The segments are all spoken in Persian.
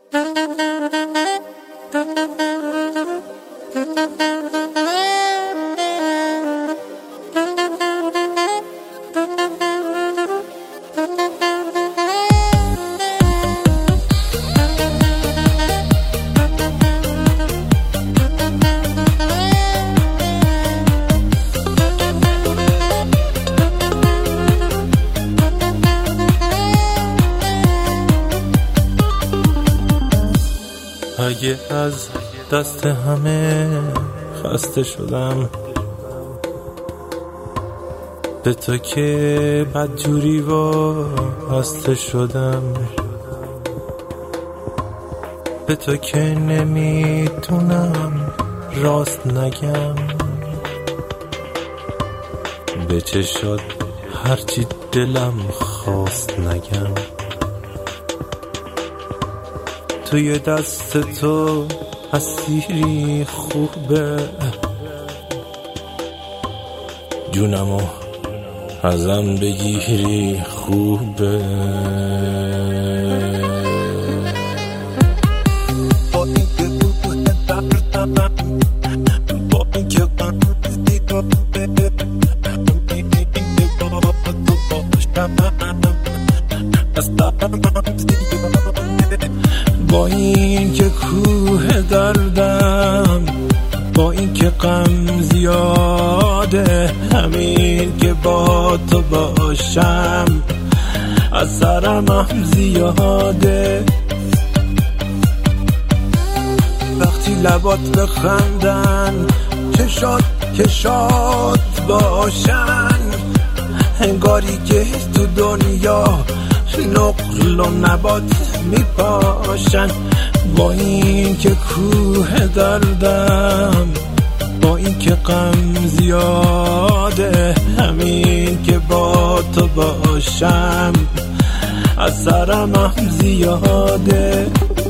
اگه از دست همه خسته شدم، به تو که بدجوری وابسته شدم، به تو که نمیتونم راست نگم، به چشات هرچی دلم خواست نگم. توی دست تو اسیری خوبه، جونمو ازم بگیری خوبه. با اینکه روح دردم، با اینکه قندی رابه، با اینکه کوه دردم، با اینکه غم زیاده، همین که با تو باشم اثرم هم زیاده. وقتی لبات بخندن، چشات کشات باشن، انگاری که تو دنیا نقل و نبات میپاشن. با این که کوه دردم، با این که غم زیاده، همین که با تو باشم اثرم هم زیاده.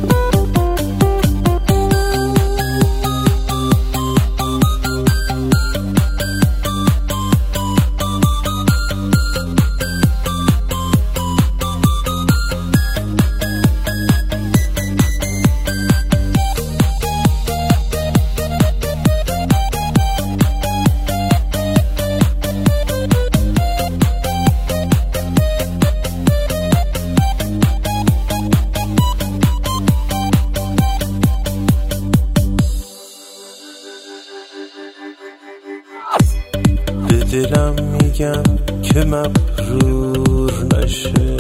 به دلم میگم که مغرور نشه،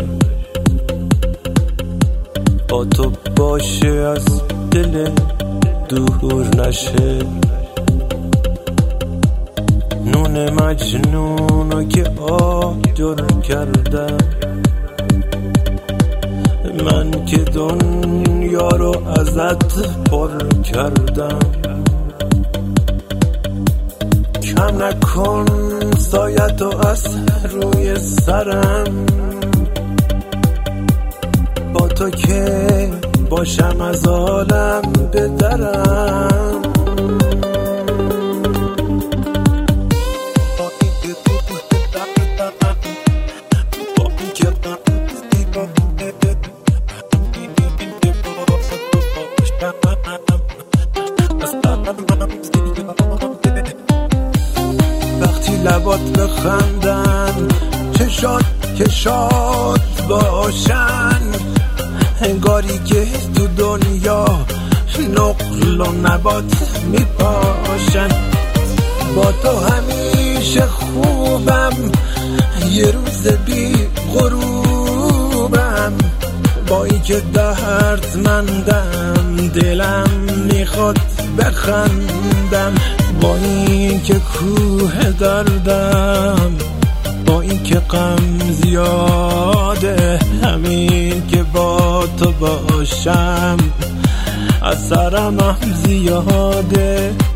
با تو باشه از دل دور نشه. نون مجنونو که آجر کردم، من که دنیا رو ازت پر کردم. کم نکن سایتو از روی سرم، با تو که باشم از عالم بدرم. وقتی لبات بخندن، چشات کشات باشن، انگاری که تو دنیا نقل و نبات میپاشن. با تو همیشه خوبم، یه روز بی غروبم، با این که دردمندم دلم میخواد بخندم. با این که کوه دردم، با این که غم زیاده، همین که با تو باشم اثرم هم زیاده.